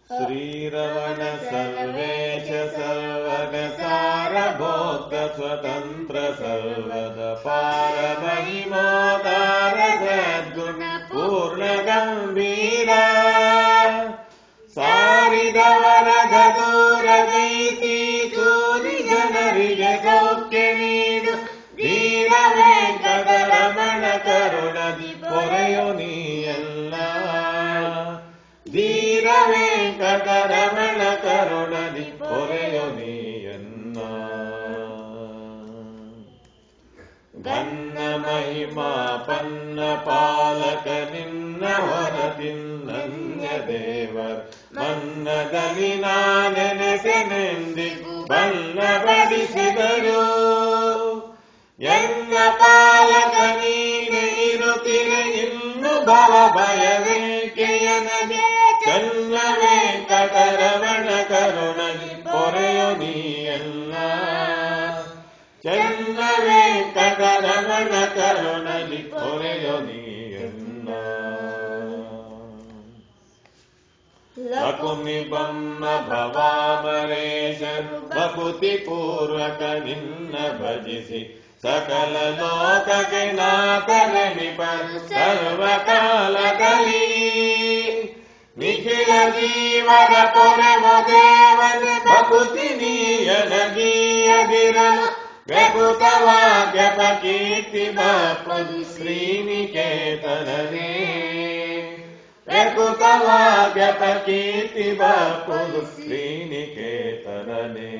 श्रीरमण सर्वेश सर्वगसारभोक्त स्वतंत्र सर्वद पार महिमोदार सद्गुण पूर्ण गंभीर ಸಾರಿದವರ ಗದೂರ ಗೈಸಿ ಚೂರಿ ಜನರಿಗೆ ಸೌಖ್ಯ ನೀಡು ಧೀರ ವೆಂಕಟರಮಣ ಕರುಣದಿ ಪೊರೆಯೋ ನೀಯಲ್ಲ ಧೀರ ವೆಂಕಟರಮಣ ಕರುಣದಿ ಪೊರೆಯೋ ನೀಯನ್ನ ಗನ್ನ ಮಹಿಮಾ ಪನ್ನ ಪಾಲಕ ನಿನ್ನ ಹೊರತಿನ್ನನ್ಯ ದೇವರ್ ಮನ್ನದಲ್ಲಿ ನಾನೆನೆಸೆನೆಂದಿಗೂ ಬಲ್ಲಬಡಿಸಿದರು ಎನ್ನ ಪಾಲಕ ನೀನೆ ಇರುತ್ತಿರೆ ಇನ್ನು ಭವ ಭಯವೇಕೆಯನಗೆ ಚನ್ನ ವೆಂಕಟರಮಣ ಕರುಣದಿ ಪೊರೆಯೋ ನೀಯಲ್ಲ ಚನ್ನ ವೆಂಕಟರಮಣ ಕರುಣದಿ ಪೊರೆಯೋ ನೀಯಲ್ಲ ಲಕುಮಿ ಬಮ್ಮ ಭವಾಮರೇಶರು ಭಕುತಿ ಪೂರ್ವಕ ನಿನ್ನ ಭಜಿಸಿ ಸಕಲ ಲೋಕಕ್ಕೆ ನಾಥನೆನಿಪರು ಸರ್ವಕಾಲದಲ್ಲಿ ನಿಖಿಲ ಜೀವನ ಪೊರೆವ ದೇವನ ಭಕುತಿ ನೀಯನಗೀಯದಿರಲು ವ್ಯಕುತವಾಗ್ಯಪ ಕೀರ್ತಿ ಬಾಪದು ಶ್ರೀನಿಕೇತನನೇ ವ್ಯಕುತವಾಗ್ಯಪ ಕೀರ್ತಿ ಬಾಪದು ಶ್ರೀನಿಕೇತನನೇ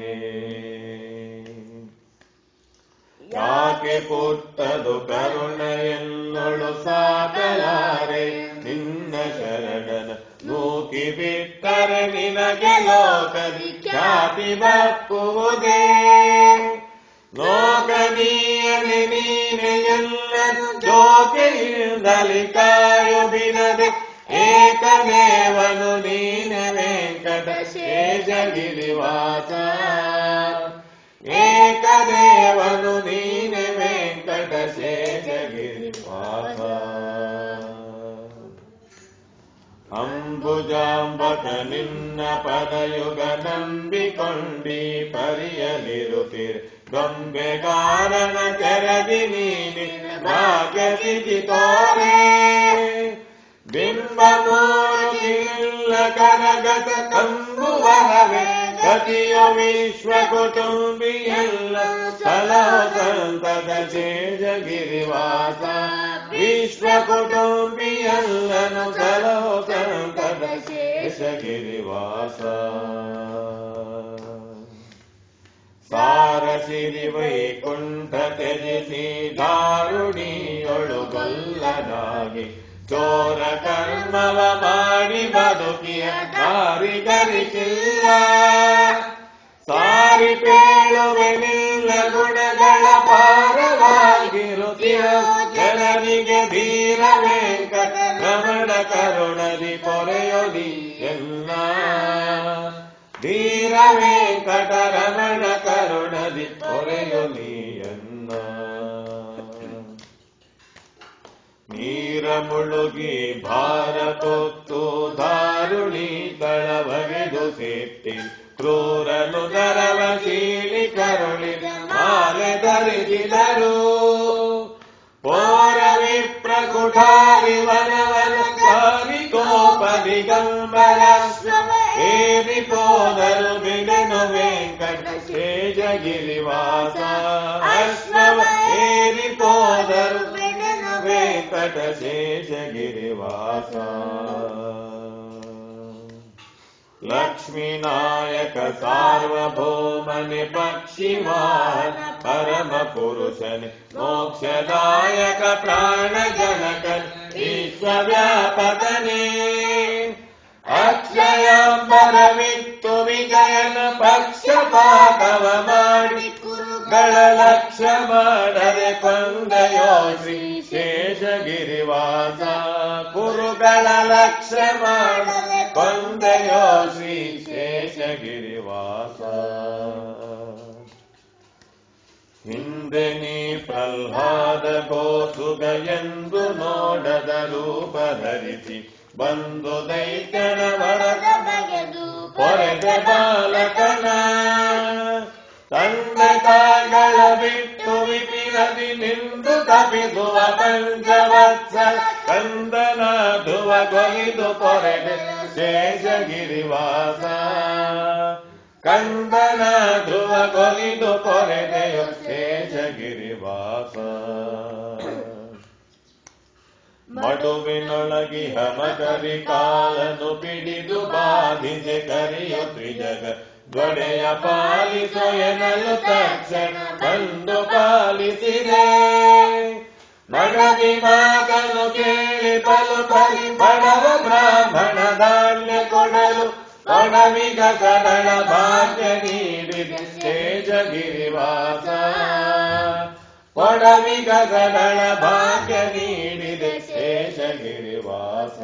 ಯಾಕೆ ಕೊಟ್ಟದು ಕರುಣ ಎನ್ನೊಳು ಸಾಕಲಾರೆ ನಿನ್ನ ಶರಣನ ನೂಕಿ ಬಿಟ್ಟರೆ ನಿನಗೆ ಲೋಕದಿ ಖ್ಯಾತಿ ಬಪ್ಪುವುದೇ ಲೋಕನೀಯಲಿ ನೀನೆ ಎಲ್ಲನು ಜ್ಯೋತಿಯಿಂದಲಿ ಕಾಯು ಬಿಡದೆ ಏಕದೇವನು ನೀನೆ ವೆಂಕಟ ಶೇಷಗಿರಿವಾಸ ಏಕದೇವನು ನೀನೆ ವೆಂಕಟ ಶೇಷಗಿರಿವಾಸ ಅಂಬುಜಾಂಬಕ ನಿನ್ನ ಪದಯುಗ ನಂಬಿಕೊಂಡಿ ಪರಿಯಲಿರುತ್ತಿರೆ ಗೊಂಬೆಗಾರನ ತೆರದಿ ನೀನಿನ ಭಾಗ್ಯ ಸಿಗಿ ತೋರೆ ಬಿಂಬ ಮೂರ್ತಿಲ್ಲ ಕರಗತ ಕಂಬುವರವೇ ಗತಿಯೋ ವಿಶ್ವ ಕುಟುಂಬಿಯಲ್ಲ ಸಲಹೋ ಸಂತದ ಶೇಷಗಿರಿವಾಸ ವಿಶ್ವ ಕುಟುಂಬಿಯಲ್ಲನು ಸಲಹೋ ಸಂತದ ಶೇಷಗಿರಿವಾಸ ಸಾರಸಿರಿ ವೈಕುಂಠ ತ್ಯಜಿಸಿ ದಾರುಣಿಯೊಳು ಗೊಲ್ಲನಾಗಿ ಚೋರ ಕರ್ಮವ ಮಾಡಿ ಬದುಕಿಯ ದಾರಿಗರಿಸಿಲ್ಲ ಸಾರಿ ಪೇಳುವೆನಿಲ್ಲ ಗುಣಗಳ ಪಾರವಾಗಿರುತ್ತಿಯ ಜನರಿಗೆ ಧೀರ ವೆಂಕಟ ರಮಣ ಕರುಣದಿ ಪೊರೆಯೊದಿ ಎಲ್ಲ ಧೀರ ವೆಂಕಟ ರಮಣ ಕರುಣದಿ ಪೊರೆಯೊಲಿ ಎನ್ನ ನೀರ ಮುಳುಗಿ ಭಾರ ಕೊತ್ತು ದಾರುಣಿ ತಳವಗೆದು ಸೇತಿ ಕ್ರೂರನು ದರವ ಸೀಳಿ ಕರುಳಿದ ಮಾಲೆ ಧರಿಸಿದರು ಪೋರ ವಿಪ್ರ ಕುಠಾರಿ ವನವನ ಸಾರಿ ಕೋಪ ದಿಗಂಬರ ಏರಿ ಪೋದರು ಬಿಡನು ವೆಂಕಟ ಶೇಷಗಿರಿವಾಸ ಅಶ್ವವ ಏರಿ ಪೋದರು ವೆಂಕಟ ಶೇಷಗಿರಿವಾಸ ಲಕ್ಷ್ಮೀನಾಯಕ ಸಾರ್ವಭೌಮನೆ ಪಕ್ಷಿವಾಹನ ಪರಮ ಪುರುಷನೆ ಮೋಕ್ಷದಾಯಕ ಪ್ರಾಣ ಜನಕನ್ ವಿಶ್ವವ್ಯಾಪಕನೇ ಅಕ್ಷಯಾಂಬರವಿತ್ತು ವಿಜಯನ ಪಕ್ಷಪಾತವ ಮಾಡಿ ಕುರುಗಳ ಲಕ್ಷ್ಯ ಮಾಡದೆ ಕೊಂದಯೋ ಶ್ರೀ ಶೇಷಗಿರಿವಾಸ ಕುರುಗಳ ಲಕ್ಷ್ಯ ಮಾಡದೆ ಕೊಂದಯೋ ಶ್ರೀ ಶೇಷಗಿರಿವಾಸ ಹಿಂದೆ ನೀ ಪ್ರಹ್ಲಾದ ಗೋಸುಗ ಎಂದು ನೋಡದ ರೂಪ ಧರಿಸಿ ಬಂದು ದೈತ್ಯನ ವರದ ಬಗೆದು ಬಾಲಕನ ತಂದೆ ತಾಯಿಗಳ ಬಿಟ್ಟು ವಿಪಿನದಿ ನಿಂದು ತಪಿಸುವ ಪಂಚವತ್ಸಲ ಕಂದನ ಧ್ರುವ ಕೊಲಿದು ಪೊರೆದೆ ಶೇಷಗಿರಿವಾಸ ಕಂದನ ಧ್ರುವ ಕೊಲಿದು ಪೊರೆದೆಯು ಶೇಷಗಿರಿವಾಸ ಮಡುವಿನೊಳಗಿಹ ಮಕರಿ ಕಾಲನು ಪಿಡಿದು ಬಾಧಿಸೆ ಕರಿಯು ತ್ರಿಜಗ ದ್ವಡೆಯ ಪಾಲಿಸು ಎನ್ನಲು ತಕ್ಷಣ ಬಂದು ಪಾಲಿಸಿದೆ ನಗದಿ ಮಾತನು ಕೇಳಿ ಪಲು ಪರಿ ಬಡವ ಬ್ರಾಹ್ಮಣ ಧಾನ್ಯ ಕೊಡಲು ಕೊಡವಿಗ ಸರಳ ಭಾಗ್ಯ ನೀಡಿದೆ ಶೇಷಗಿರಿವಾಸ ಕೊಡವಿಗ ಸರಳ ಭಾಗ್ಯ ನೀಡಿದೆ ಶೇಷಗಿರಿವಾಸ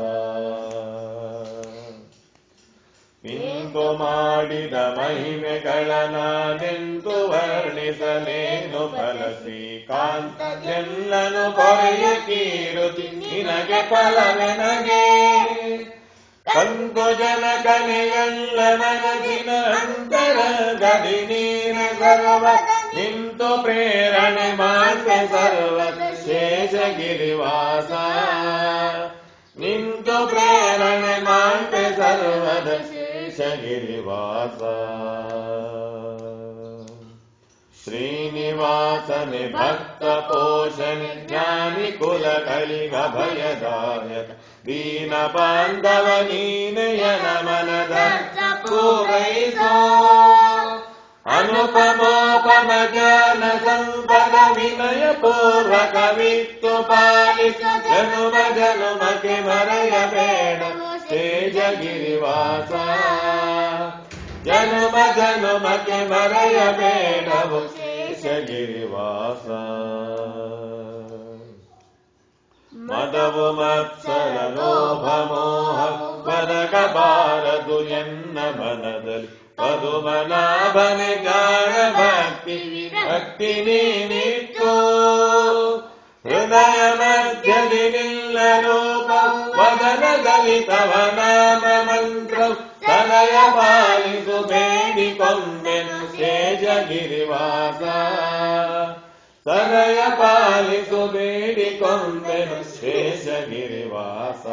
ಇಂದು ಮಾಡಿದ ಮಹಿಮೆಗಳನ್ನೆಂದು ವರ್ಣಿಸಲೇನು ಫಲ ಶ್ರೀಕಾಂತ ಎಲ್ಲನು ಕೊರೆಯ ಕೀರುತಿ ನಿನಗೆ ಫಲವೆನಗೆ ಕಂದು ಜನಕನೆಯಲ್ಲ ಮನಸ್ಸಿನ ಅಂತರ ಗದಿ ನೀನ ಸರ್ವ ನಿಂತು ಪ್ರೇರಣೆ ಮಾಡ್ತೆ ಸರ್ವ ಶೇಷಗಿರಿವಾಸ ನಿಂತು ಪ್ರೇರಣೆ ಮಾಡ್ತೆ ಸರ್ವದ ಶೇಷಗಿರಿವಾಸ ಶ್ರೀನಿವಾಸನೆ ಭಕ್ತ ಪೋಷಣೆ ಜ್ಞಾನಿ ಕುಲಗಳಿಗ ಭಯದಾಯಕ ದೀನ ಬಾಂಧವ ನೀನೆಯನ ಮನದ ಪೂರೈಸೋ ಅನುಪಮೋಪಮ ಜ್ಞಾನ ಸಂಪದ ವಿನಯ ಪೂರ್ವಕ ವಿತ್ತು ಪಾಲಿಸ ಜನುಮ ಜನುಮಕ್ಕೆ ಮರೆಯಬೇಡ ಶೇಷಗಿರಿವಾಸ ಜನುಮ ಜನುಮಕ್ಕೆ ಮರೆಯಬೇಡವು ಶೇಷಗಿರಿವಾಸ ಮದವು ಮತ್ಸರ ಲೋಭ ಮೋಹ ಬರಗಬಾರದು ಎನ್ನ ಮನದಲ್ಲಿ ಪದುಮನಾಭನೆ ಜ್ಞಾನ ಭಕ್ತಿ ಭಕ್ತಿ ನೀನಿತ್ತು ಹೃದಯ ಮಧ್ಯದಿ ನಿಲ್ಲ ರೂಪ ವದನದಲ್ಲಿ ತವ ನಾಮ ಮಂತ್ರ ತನಯ ಪಾಲಿಸು ಬೇಡಿಕೊಂಡೆನು ಶೇಷಗಿರಿವಾಸ ತನಯ ಪಾಲಿಸು ಬೇಡಿಕೊಂಡೆನು ಶೇಷಗಿರಿವಾಸ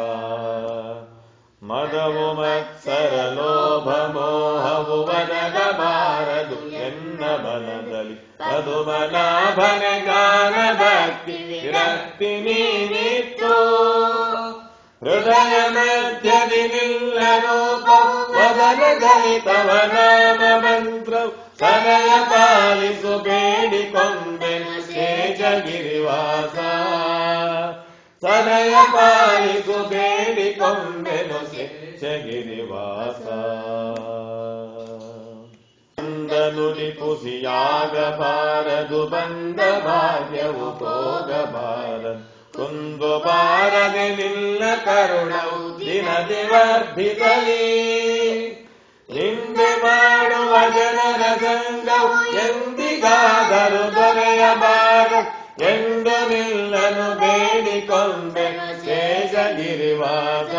ಮದವು ಮತ್ಸರ ಲೋಭ ಮೋಹವು ಒದಗಬಾರದು ಎನ್ನ ಮನದಲ್ಲಿ ಪದುಮನಾಭನ ಗಾನ ಭಕ್ತಿ ವಿರಕ್ತಿ ನೀನಿತ್ತು ಹೃದಯ ಮಧ್ಯದಿ ನಿಲ್ಲ ರೂಪ ವದನದಲ್ಲಿ ತವ ನಾಮ ಮಂತ್ರ ಸನಯ ಪಾಲಿಸು ಬೇಡಿಕೊಂಡೆನು ಶೇಷಗಿರಿವಾಸ ಸನಯ ಪಾಲಿಸು ಬೇಡಿಕೊಂಡೆನು ಶೇಷಗಿರಿವಾಸ ಬಂದ ನುಡಿ ಕುಸಿಯಾಗಬಾರದು ಬಂದ ಭಾಗ್ಯವು ಹೋಗಬಾರದು ಕುಂದು ಬಾರದೆ ನಿಲ್ಲ ಕರುಣವು ದಿನದಿ ವರ್ಧಿಸಲಿ ಹಿಂದೆ ಮಾಡುವ ಜನರ ಸಂಗವು ಎಂದಿಗಾದರೂ ದೊರೆಯಬಾರದು ಎಂದು ನಿಲ್ಲನು ಬೇಡಿಕೊಂಡೆನು ಶೇಷಗಿರಿವಾಸ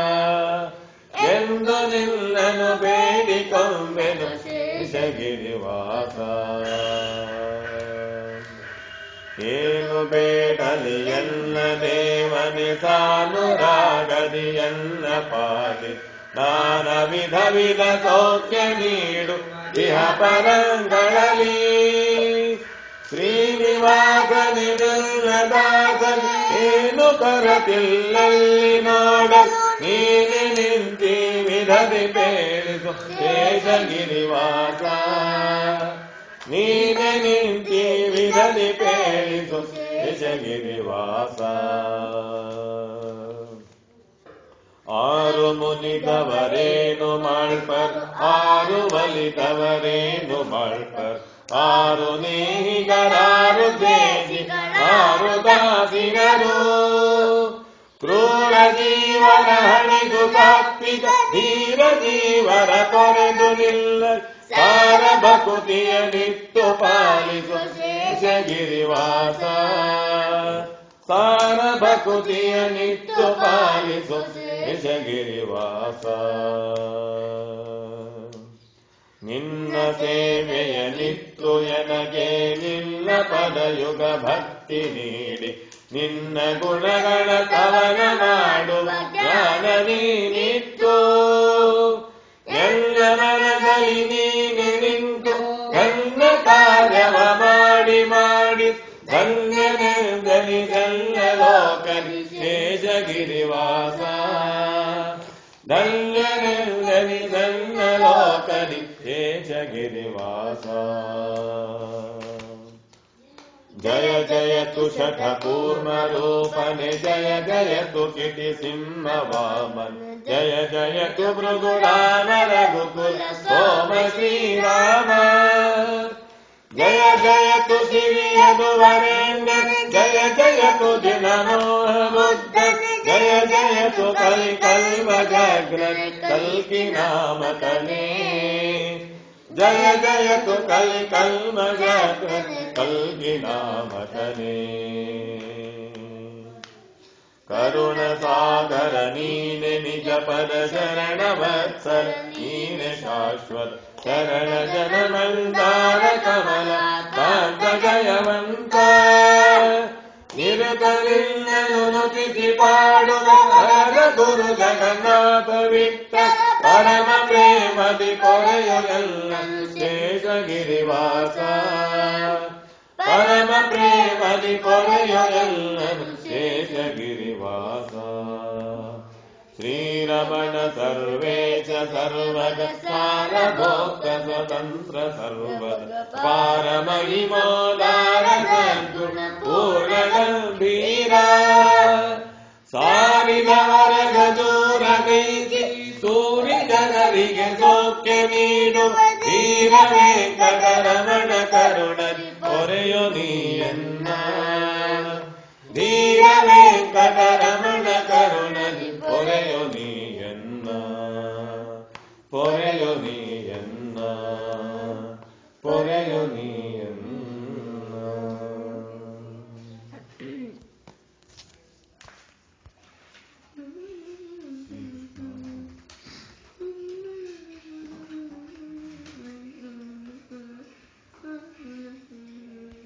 ಎಂದು ನಿಲ್ಲನು ಬೇಡಿಕೊಂಡೆನು ಶೇಷಗಿರಿವಾಸ ಏನು ಬೇಡಲಿ ಎಲ್ಲ ದೇವನಿ ಸಾನುರಾಗದಿ ಎಲ್ಲ ಪಾಲಿ ನಾನಾ ವಿಧ ವಿಧ ಸೌಖ್ಯ ನೀಡು ಇಹ ಪರಂಗಳಲ್ಲಿ ಶ್ರೀನಿವಾಸನಿ ದಾಸನಿ ಏನು ಕೊರತಿಲ್ಲಲ್ಲಿ ನೋಡ ನೀನೆ ನಿಂತಿ ವಿಧದಿ ಬೇಳಿಸು ಶೇಷಗಿರಿವಾಸ ನೀನೆ ನಿಂತಿ ವಿಧದಿ ಬೇಳಿಸು ಶೇಷಗಿರಿವಾಸ ಆರು ಮುನಿದವರೇನು ಮಾಡ್ಪರ್ ಆರು ಒಲಿದವರೇನು ಮಾಡ್ಪರ್ ಆರು ನೇಹಿಗರಾರು ದೇಸಿ ಆರು ದಾಸಿಗರು ಕ್ರೂರ ಜೀವನ ಹಣಿದು ಸಾತ್ವಿಕ ಧೀರ ಜೀವನ ಕೊರೆದು ನಿಲ್ಲ ಸಾರ ಭಕುತಿಯ ನಿತ್ತು ಪಾಲಿಸು ಶೇಷಗಿರಿವಾಸ ಸಾರ ಭಕುತಿಯ ನಿತ್ತು ಪಾಲಿಸು ಶೇಷಗಿರಿವಾಸ ಸೇವೆಯನಿತ್ತು ಎನಗೆ ನಿನ್ನ ಪದಯುಗ ಭಕ್ತಿ ನೀಡಿ ನಿನ್ನ ಗುಣಗಳ ಕವನ ಮಾಡುವ ಜ್ಞಾನ ನೀನಿತ್ತು ಎಲ್ಲ ಮನದಲ್ಲಿ ನೀನು ನಿಂತು ನನ್ನ ಕಾರ್ಯವ ಮಾಡಿ ಮಾಡಿ ಧನ್ಯನೆಂದನಿದೆಲ್ಲ ಲೋಕದಿ ಶೇಷಗಿರಿವಾಸ ಧನ್ಯನೆಂದನಿದೆಲ್ಲ ಲೋಕದಿ ಶೇಷಗಿರಿವಾಸ ಜಯ ಜಯತು ಶಠಪೂರ್ಣ ರೂಪನೆ ಜಯ ಜಯತು ಕಿಟಿ ಸಿಂಹ ವಾಮನ್ ಜಯ ಜಯತು ಭೃಗುರಾಮ ರಘುಕುಲ ಸೋಮ ಶ್ರೀರಾಮ ಜಯ ಜಯತು ಸಿರಿಯದು ವರೇಣ್ಯ ಜಯ ಜಯತು ದಿನಮೋಹ ಬುದ್ಧ ಜಯ ಜಯತು ಕಲಿ ಕಲ್ವಜಗ್ರ ಕಲ್ಕಿ ನಾಮಕನೇ ಜಯ ಜಯತು ಕಲಿ ಕಲ್ವಜಗ್ರ ಕಲ್ಕಿ ನಾಮಕನೇ ಕರುಣ ಸಾಗರ ನೀನೆ ನಿಜ ಪದ ಶರಣ ವತ್ಸಲ ನೀನೆ ಶಾಶ್ವತ ಶರಣ ಜನ ಮಂದಾರ ಕಮಲ ಕಾಂತ ಜಯವಂತ ನಿರತನಿನ್ನನು ನುತಿಸಿ ಪಾಡುವ ಹರ ಗುರು ಜಗನ್ನಾಥ ವಿಠಲ ಪರಮ ಪ್ರೇಮದಿ ಪೊರೆಯೊಲ್ಲನು ಶೇಷಗಿರಿವಾಸ ಪರಮ ಪ್ರೇಮದಿ ಪೊರೆಯೊಲ್ಲನು ಶೇಷಗಿರಿವಾಸ ಶ್ರೀರಮಣ ಸರ್ವೇಶ ಸರ್ವಗ ಸಾರಭೋಕ್ತ ಸ್ವತಂತ್ರ ಸರ್ವದ ಪಾರಮಹಿಮೋದಾರ ಸದ್ಗುಣ ಪೂರ್ಣ ಗಂಭೀರ ಸಾರಿದವರ ಗಜೂರ ಗೈಸಿ ಸೂರಿ ಜನರಿಗೆ ಸೌಖ್ಯ ನೀಡುವ ಧೀರ ವೆಂಕಟರಮಣ ಕರುಣದಿ ಪೊರೆಯೋ ನೀಯನ್ನ ಧೀರ ವೆಂಕಟರಮಣ ಕರುಣದಿ ಪೊರೆಯೋ ನೀಯನ್ನ ಪೊರೆಯೋ ನೀಯನ್ನ ಪೊರೆಯೋ ನೀ